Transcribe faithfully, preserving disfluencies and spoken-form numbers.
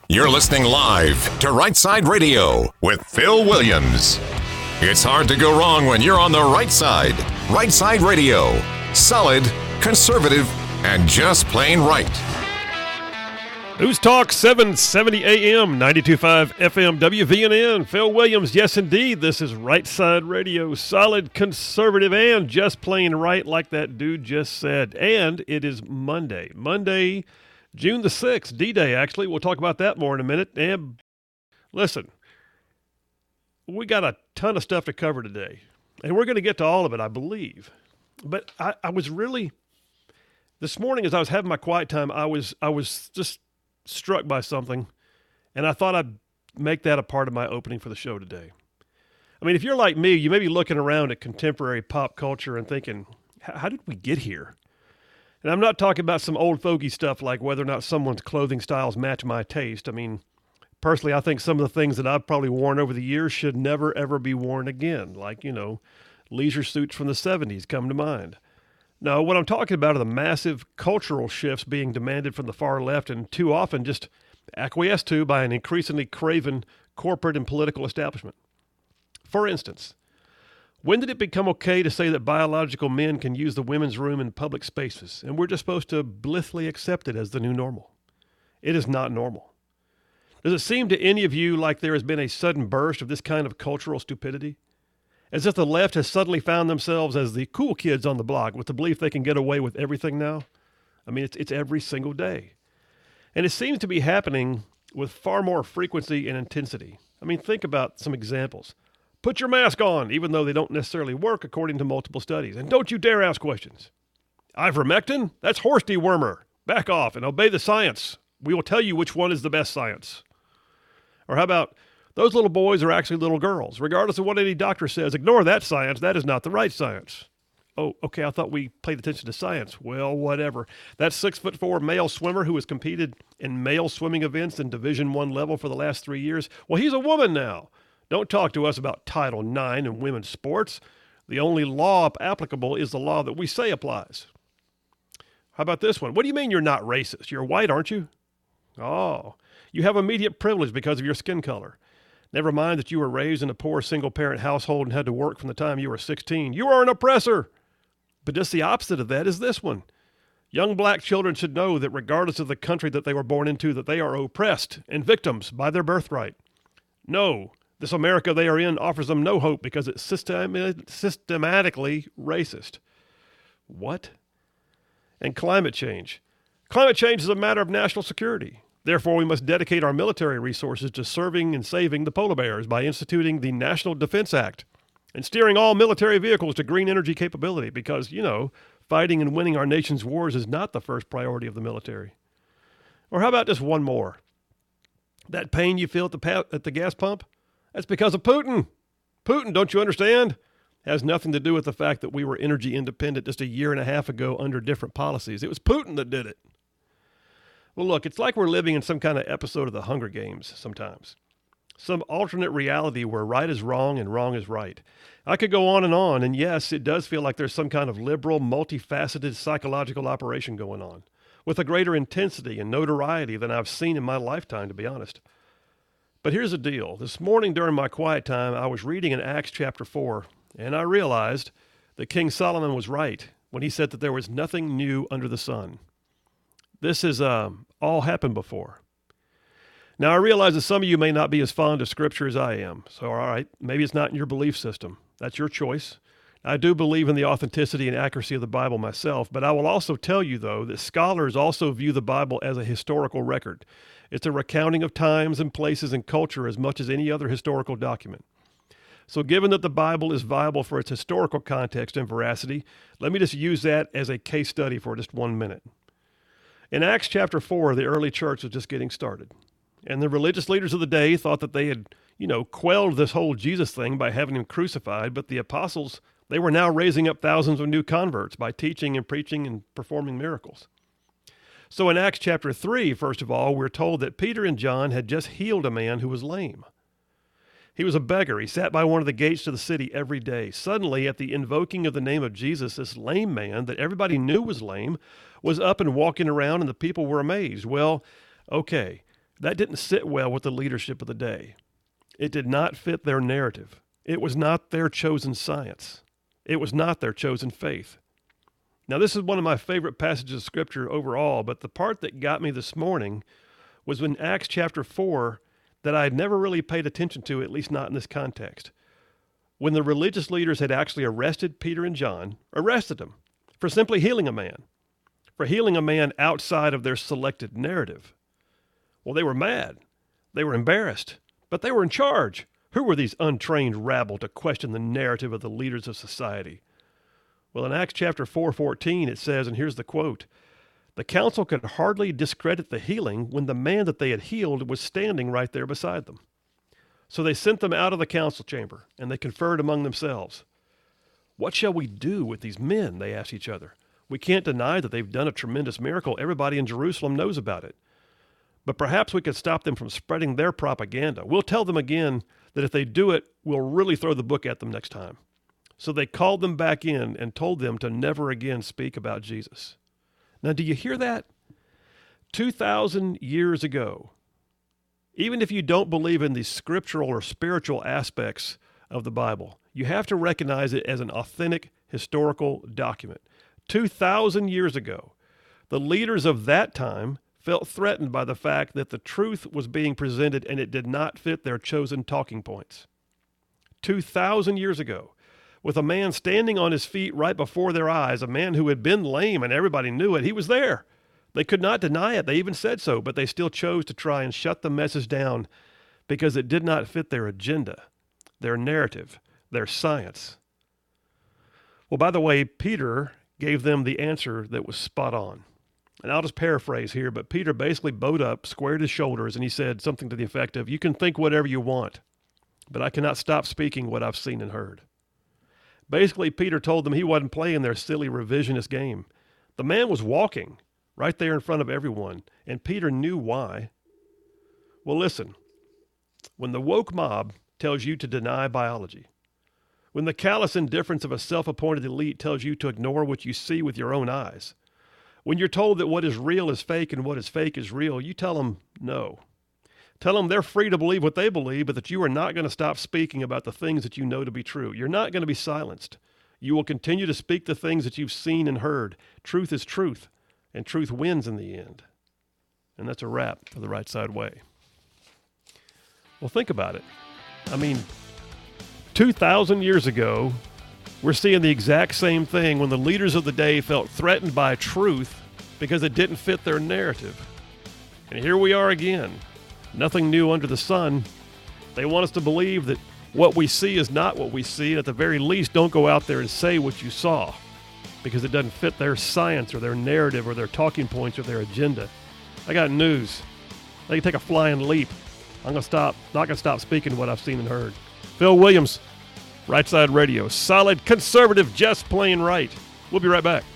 You're listening live to Right Side Radio with Phil Williams. It's hard to go wrong when you're on the right side. Right Side Radio. Solid, conservative, and just plain right. News Talk seven seventy A M, ninety-two point five F M, W V N N. Phil Williams, yes indeed, this is Right Side Radio. Solid, conservative, and just plain right, like that dude just said. And it is Monday. Monday, June the sixth, D-Day, actually. We'll talk about that more in a minute. And listen, we got a ton of stuff to cover today. And we're going to get to all of it, I believe. But I, I was really, this morning as I was having my quiet time, I was I was just struck by something, and I thought I'd make that a part of my opening for the show today. I mean, if you're like me, you may be looking around at contemporary pop culture and thinking, how did we get here? And I'm not talking about some old fogey stuff like whether or not someone's clothing styles match my taste. I mean, personally, I think some of the things that I've probably worn over the years should never, ever be worn again. Like, you know, leisure suits from the seventies come to mind. No, what I'm talking about are the massive cultural shifts being demanded from the far left and too often just acquiesced to by an increasingly craven corporate and political establishment. For instance, when did it become okay to say that biological men can use the women's room in public spaces, and we're just supposed to blithely accept it as the new normal? It is not normal. Does it seem to any of you like there has been a sudden burst of this kind of cultural stupidity? As if the left has suddenly found themselves as the cool kids on the block with the belief they can get away with everything now? I mean, it's, it's every single day. And it seems to be happening with far more frequency and intensity. I mean, think about some examples. Put your mask on, even though they don't necessarily work according to multiple studies. And don't you dare ask questions. Ivermectin? That's horse dewormer. Back off and obey the science. We will tell you which one is the best science. Or how about, those little boys are actually little girls. Regardless of what any doctor says, ignore that science. That is not the right science. Oh, okay, I thought we paid attention to science. Well, whatever. That six foot four male swimmer who has competed in male swimming events in Division One level for the last three years, well, he's a woman now. Don't talk to us about Title nine and women's sports. The only law applicable is the law that we say applies. How about this one? What do you mean you're not racist? You're white, aren't you? Oh, you have immediate privilege because of your skin color. Never mind that you were raised in a poor single-parent household and had to work from the time you were sixteen. You are an oppressor. But just the opposite of that is this one. Young black children should know that regardless of the country that they were born into, that they are oppressed and victims by their birthright. No, this America they are in offers them no hope because it's system- systematically racist. What? And climate change. Climate change is a matter of national security. Therefore, we must dedicate our military resources to serving and saving the polar bears by instituting the National Defense Act and steering all military vehicles to green energy capability because, you know, fighting and winning our nation's wars is not the first priority of the military. Or how about just one more? That pain you feel at the pa- at the gas pump? That's because of Putin. Putin, don't you understand? Has nothing to do with the fact that we were energy independent just a year and a half ago under different policies. It was Putin that did it. Well, look, it's like we're living in some kind of episode of the Hunger Games sometimes. Some alternate reality where right is wrong and wrong is right. I could go on and on, and yes, it does feel like there's some kind of liberal, multifaceted psychological operation going on, with a greater intensity and notoriety than I've seen in my lifetime, to be honest. But here's the deal. This morning during my quiet time, I was reading in Acts chapter four, and I realized that King Solomon was right when he said that there was nothing new under the sun. This has um, all happened before. Now, I realize that some of you may not be as fond of Scripture as I am. So, all right, maybe it's not in your belief system. That's your choice. I do believe in the authenticity and accuracy of the Bible myself, but I will also tell you, though, that scholars also view the Bible as a historical record. It's a recounting of times and places and culture as much as any other historical document. So given that the Bible is viable for its historical context and veracity, let me just use that as a case study for just one minute. In Acts chapter four, the early church was just getting started. And the religious leaders of the day thought that they had, you know, quelled this whole Jesus thing by having him crucified. But the apostles, they were now raising up thousands of new converts by teaching and preaching and performing miracles. So in Acts chapter three, first of all, we're told that Peter and John had just healed a man who was lame. He was a beggar. He sat by one of the gates to the city every day. Suddenly, at the invoking of the name of Jesus, this lame man that everybody knew was lame was up and walking around, and the people were amazed. Well, okay, That didn't sit well with the leadership of the day. It did not fit their narrative. It was not their chosen science. It was not their chosen faith. Now, this is one of my favorite passages of Scripture overall, but the part that got me this morning was in Acts chapter four that I had never really paid attention to, at least not in this context. When the religious leaders had actually arrested Peter and John, arrested them for simply healing a man, for healing a man outside of their selected narrative. Well, they were mad. They were embarrassed, but they were in charge. Who were these untrained rabble to question the narrative of the leaders of society? Well, in Acts chapter four fourteen, it says, and here's the quote, "The council could hardly discredit the healing when the man that they had healed was standing right there beside them. So they sent them out of the council chamber, and they conferred among themselves. 'What shall we do with these men?' they asked each other. 'We can't deny that they've done a tremendous miracle. Everybody in Jerusalem knows about it. But perhaps we could stop them from spreading their propaganda. We'll tell them again that if they do it, we'll really throw the book at them next time.' So they called them back in and told them to never again speak about Jesus." Now, do you hear that? two thousand years ago, even if you don't believe in the scriptural or spiritual aspects of the Bible, you have to recognize it as an authentic historical document. two thousand years ago, the leaders of that time felt threatened by the fact that the truth was being presented and it did not fit their chosen talking points. two thousand years ago, with a man standing on his feet right before their eyes, a man who had been lame and everybody knew it, he was there. They could not deny it. They even said so, but they still chose to try and shut the message down because it did not fit their agenda, their narrative, their science. Well, by the way, Peter gave them the answer that was spot on. And I'll just paraphrase here, but Peter basically bowed up, squared his shoulders, and he said something to the effect of, "You can think whatever you want, but I cannot stop speaking what I've seen and heard." Basically, Peter told them he wasn't playing their silly revisionist game. The man was walking right there in front of everyone, and Peter knew why. Well, listen, when the woke mob tells you to deny biology, when the callous indifference of a self-appointed elite tells you to ignore what you see with your own eyes, when you're told that what is real is fake and what is fake is real, you tell them no. Tell them they're free to believe what they believe, but that you are not going to stop speaking about the things that you know to be true. You're not going to be silenced. You will continue to speak the things that you've seen and heard. Truth is truth, and truth wins in the end. And that's a wrap for the Right Side Way. Well, think about it. I mean, two thousand years ago, we're seeing the exact same thing when the leaders of the day felt threatened by truth because it didn't fit their narrative. And here we are again. Nothing new under the sun. They want us to believe that what we see is not what we see, and at the very least, don't go out there and say what you saw because it doesn't fit their science or their narrative or their talking points or their agenda. I got news. They can take a flying leap. I'm going to stop, not going to stop speaking what I've seen and heard. Phil Williams, Right Side Radio. Solid conservative, just plain right. We'll be right back.